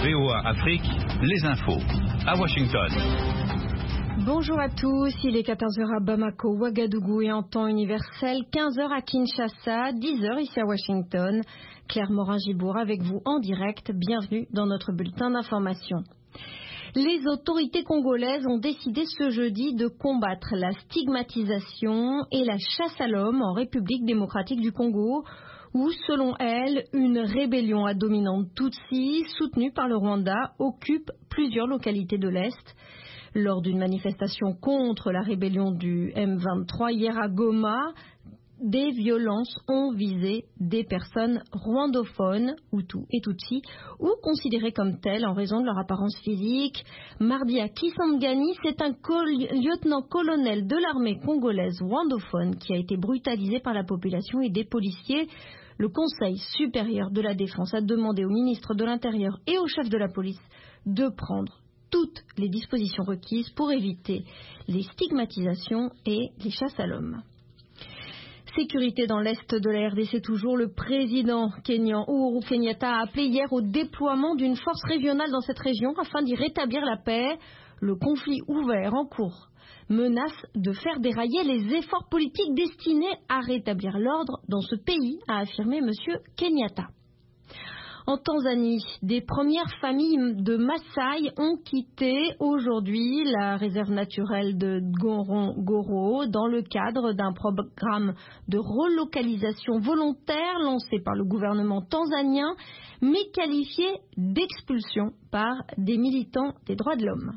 VOA Afrique, les infos. À Washington. Bonjour à tous, il est 14h à Bamako, Ouagadougou et en temps universel, 15h à Kinshasa, 10h ici à Washington. Claire Morin-Gibour avec vous en direct, bienvenue dans notre bulletin d'information. Les autorités congolaises ont décidé ce jeudi de combattre la stigmatisation et la chasse à l'homme en République démocratique du Congo, où, selon elles, une rébellion à dominante Tutsi, soutenue par le Rwanda, occupe plusieurs localités de l'Est. Lors d'une manifestation contre la rébellion du M23 hier à Goma, des violences ont visé des personnes rwandophones, Hutus et Tutsi, ou considérées comme telles en raison de leur apparence physique. Mardi à Kisangani, c'est un lieutenant-colonel de l'armée congolaise rwandophone qui a été brutalisé par la population et des policiers. Le Conseil supérieur de la défense a demandé au ministre de l'Intérieur et au chef de la police de prendre toutes les dispositions requises pour éviter les stigmatisations et les chasses à l'homme. Sécurité dans l'Est de la RDC toujours, le président kényan Uhuru Kenyatta a appelé hier au déploiement d'une force régionale dans cette région afin d'y rétablir la paix. Le conflit ouvert en cours menace de faire dérailler les efforts politiques destinés à rétablir l'ordre dans ce pays, a affirmé M. Kenyatta. En Tanzanie, des premières familles de Maasai ont quitté aujourd'hui la réserve naturelle de Ngorongoro dans le cadre d'un programme de relocalisation volontaire lancé par le gouvernement tanzanien, mais qualifié d'expulsion par des militants des droits de l'homme.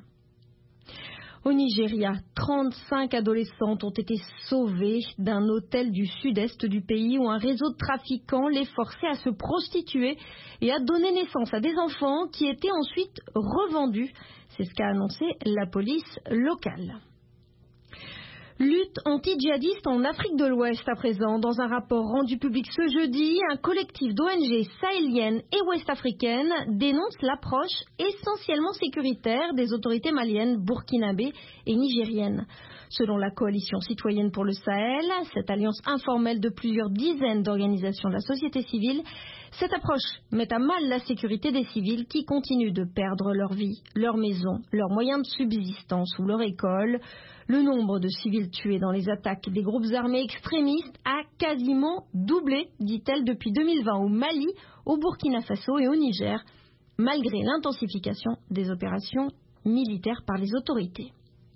Au Nigeria, 35 adolescentes ont été sauvées d'un hôtel du sud-est du pays où un réseau de trafiquants les forçait à se prostituer et à donner naissance à des enfants qui étaient ensuite revendus. C'est ce qu'a annoncé la police locale. Lutte anti-djihadiste en Afrique de l'Ouest à présent. Dans un rapport rendu public ce jeudi, un collectif d'ONG sahéliennes et ouest-africaines dénonce l'approche essentiellement sécuritaire des autorités maliennes, burkinabées et nigériennes. Selon la coalition citoyenne pour le Sahel, cette alliance informelle de plusieurs dizaines d'organisations de la société civile, cette approche met à mal la sécurité des civils qui continuent de perdre leur vie, leur maison, leurs moyens de subsistance ou leur école. Le nombre de civils tués dans les attaques des groupes armés extrémistes a quasiment doublé, dit-elle, depuis 2020 au Mali, au Burkina Faso et au Niger, malgré l'intensification des opérations militaires par les autorités.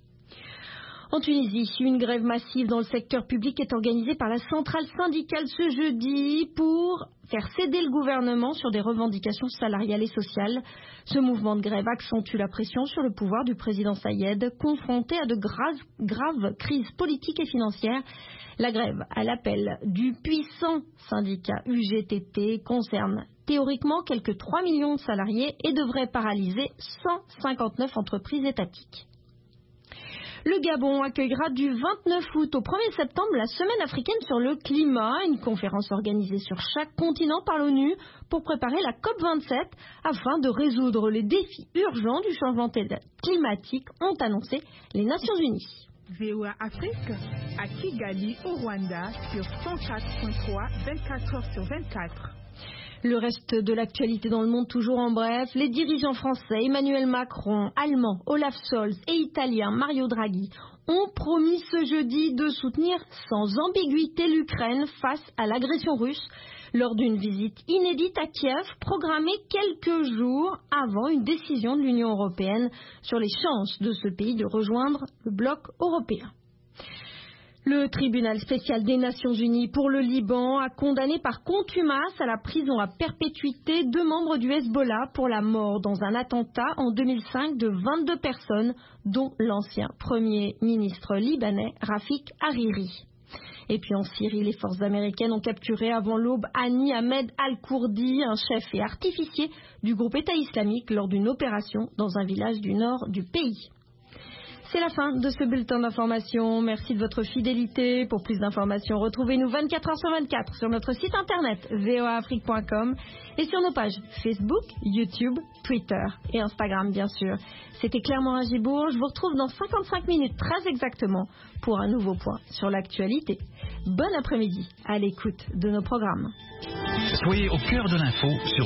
En Tunisie, une grève massive dans le secteur public est organisée par la centrale syndicale ce jeudi pour faire céder le gouvernement sur des revendications salariales et sociales. Ce mouvement de grève accentue la pression sur le pouvoir du président Sayed, confronté à de graves crises politiques et financières. La grève, à l'appel du puissant syndicat UGTT, concerne théoriquement quelques 3 millions de salariés et devrait paralyser 159 entreprises étatiques. Le Gabon accueillera du 29 août au 1er septembre la Semaine africaine sur le climat, une conférence organisée sur chaque continent par l'ONU pour préparer la COP27 afin de résoudre les défis urgents du changement climatique, ont annoncé les Nations Unies. VOA Afrique à Kigali au Rwanda sur 104.3, 24 heures sur 24. Le reste de l'actualité dans le monde toujours en bref. Les dirigeants français Emmanuel Macron, allemand Olaf Scholz et italien Mario Draghi ont promis ce jeudi de soutenir sans ambiguïté l'Ukraine face à l'agression russe lors d'une visite inédite à Kiev programmée quelques jours avant une décision de l'Union européenne sur les chances de ce pays de rejoindre le bloc européen. Le tribunal spécial des Nations Unies pour le Liban a condamné par contumace à la prison à perpétuité 2 membres du Hezbollah pour la mort dans un attentat en 2005 de 22 personnes, dont l'ancien premier ministre libanais Rafik Hariri. Et puis en Syrie, les forces américaines ont capturé avant l'aube Hani Ahmed Al-Kurdi, un chef et artificier du groupe État islamique lors d'une opération dans un village du nord du pays. C'est la fin de ce bulletin d'information. Merci de votre fidélité. Pour plus d'informations, retrouvez-nous 24 heures sur 24 sur notre site internet voaafrique.com et sur nos pages Facebook, YouTube, Twitter et Instagram, bien sûr. C'était Claire Morin-Gibour. Je vous retrouve dans 55 minutes très exactement pour un nouveau point sur l'actualité. Bon après-midi à l'écoute de nos programmes. Soyez au cœur de l'info sur